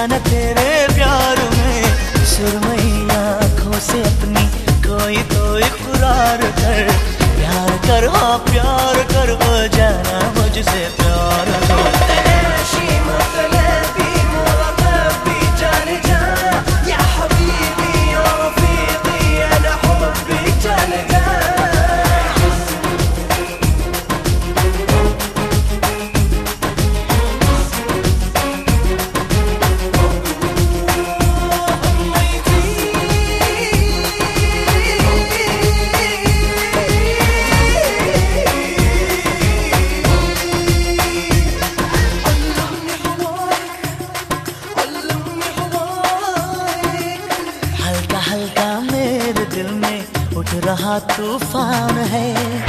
न तेरे प्यार में, सुरमई आँखों से अपनी कोई तो इकरार कर। प्यार कर, हाँ प्यार कर, हो जाना मुझसे प्यार कर। हल्का मेरे दिल में उठ रहा तूफान है,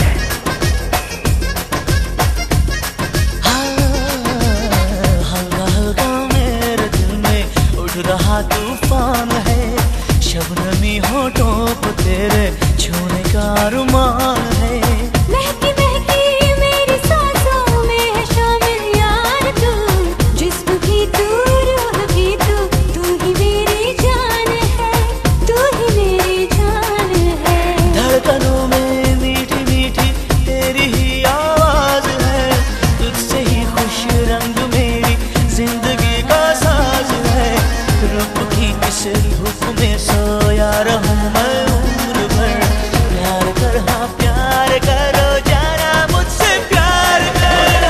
हल्का हल्का मेरे दिल में उठ रहा तूफान है। शबनमी होठों को तेरे छूने का अरमान है। महकी महकी मेरी सांसों में है शामिल यार तू, जिस्म की तू रूह की तू ही मेरी जान है, तू ही मेरी जान है। धड़कनों में मीठी मीठी तेरी ही आवाज है, तुझसे ही खुश रंग मेरी जिंदगी का साज है। रूप की किस धूप में सोया रहूं मैं उम्र भर। प्यार कर, हाँ प्यार करो, जाना मुझसे प्यार कर।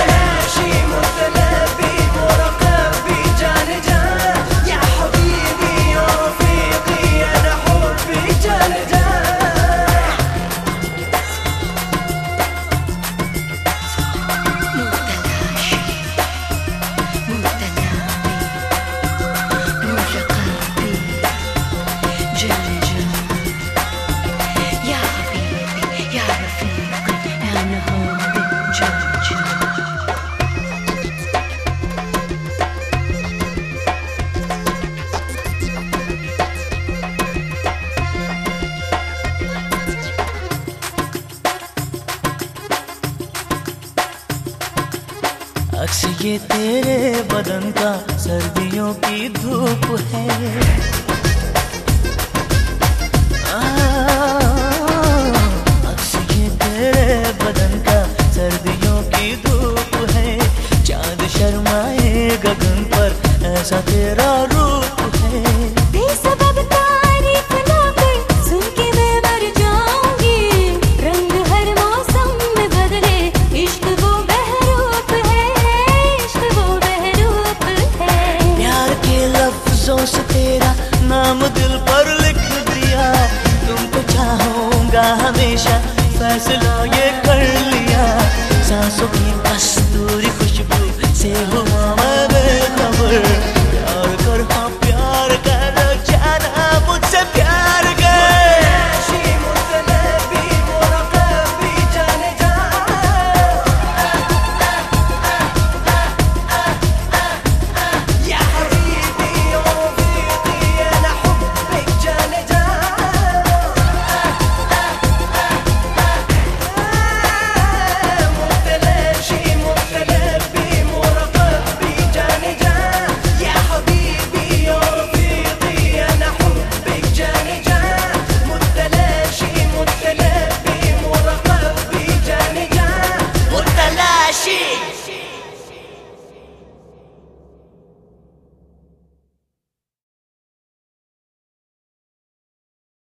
अक्स ये तेरे बदन का सर्दियों की धूप है, अक्स ये तेरे बदन का सर्दियों की धूप है। चांद शर्माए गगन पर, ऐसा तेरा रूप है। बेसबब तारीफ ना कर, सुन के मैं मर जाऊंगी। रंग हर मौसम में बदले, इश्क वो बहरूप है, इश्क वो बहरूप है। प्यार के लफ्जों से तेरा नाम दिल